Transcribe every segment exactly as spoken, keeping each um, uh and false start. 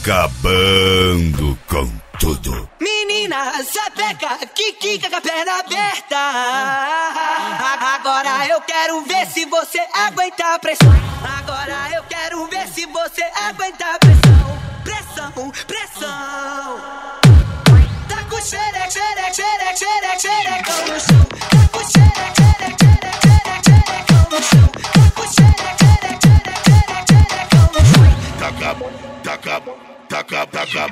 acabando com tudo. Menina, sapeca, que quica com a perna aberta. Agora eu quero ver se você aguenta a pressão. Agora eu quero ver se você aguenta a pressão. Pressão, pressão. Tá com xereca, xereca, xereca, xereca, xerecão no chão. Tá com xereca, xereca, xereca, xereca, xerecão no chão. Tá com xereca, xereca, xereca, xereca, xerecão no chão. Taca, taca, taca, taca,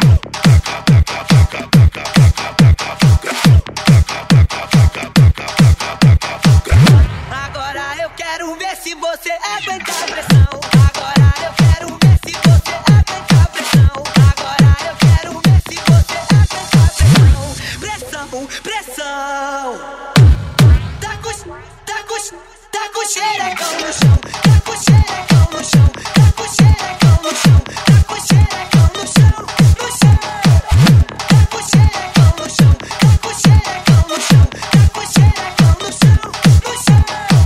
agora eu quero ver se você aguenta a pressão. Agora eu quero ver se você aguenta a pressão. Agora eu quero ver se você aguenta a pressão. Pressão, pressão. Tá com, tá com, tá com xerecão no chão. Tá com xerecão no chão. Tá com xerecão no chão. Tá com xerecão no chão. No chão. Tá com xerecão no chão. Tá com xerecão no chão. Tá com xerecão no chão. No chão.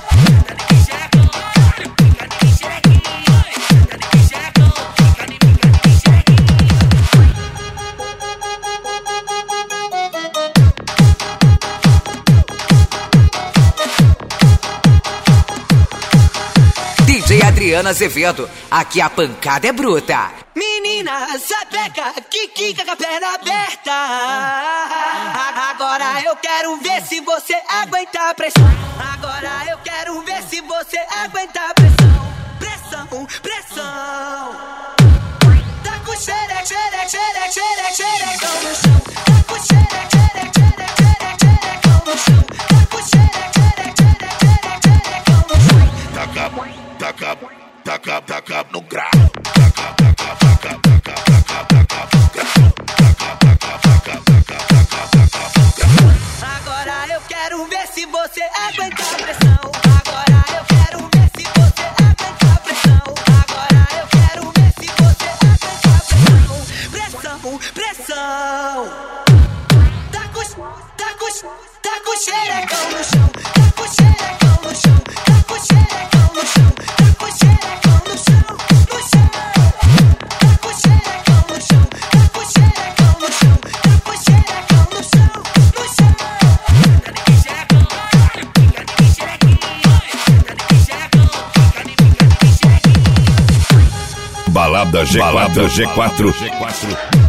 D J Adriano Azevedo, aqui a pancada é bruta. Menina, sapeca, que quica com a perna aberta. Agora eu quero ver se você aguenta a pressão. Agora eu quero ver se você aguenta a pressão. Pressão, pressão. Tá com xereca, xereca, xereca, xereca, xerecão no chão. Tá com xereca, xereca, xereca, xereca, xerecão no chão. Tá com xereca, xereca, xereca, xereca, xerecão no chão. taca, taca, taca, taca no grau. Taca, taca, taca, taca, taca, taca, agora eu quero ver se você aguenta a pressão. Agora eu quero ver se você aguenta a pressão. Agora eu quero ver se você aguenta a pressão. Pressão, pressão. Tá com, tá com, tá com xerecão no chão. Tá com xerecão no chão. Tá com xerecão no chão. Tá com xerecão no chão. No chão. Tá com xerecão no chão. Tá com xerecão no chão. Tá com xerecão no chão. No chão. Balada G quatro, Balada G quatro, G quatro.